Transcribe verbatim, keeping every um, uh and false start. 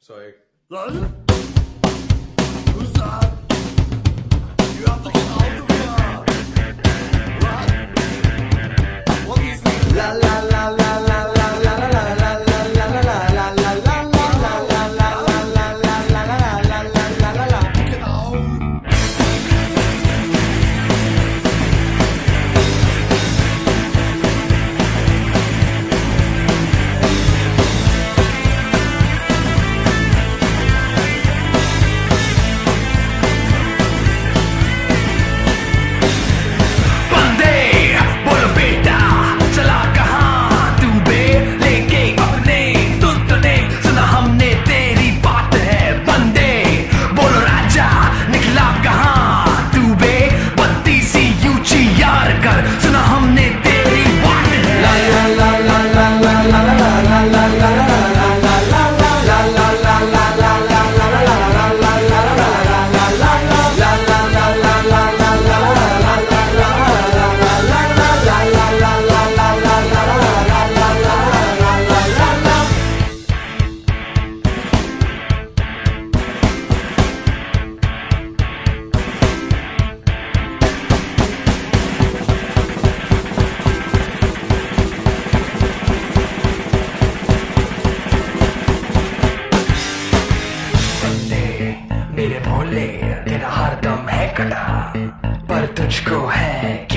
Sorry. Who's that? You have to get out of here. What? What is this? La la la la la la la la la la la la la la la la la. Get out. मेरे भोले तेरा हर दम है कटा पर तुझको है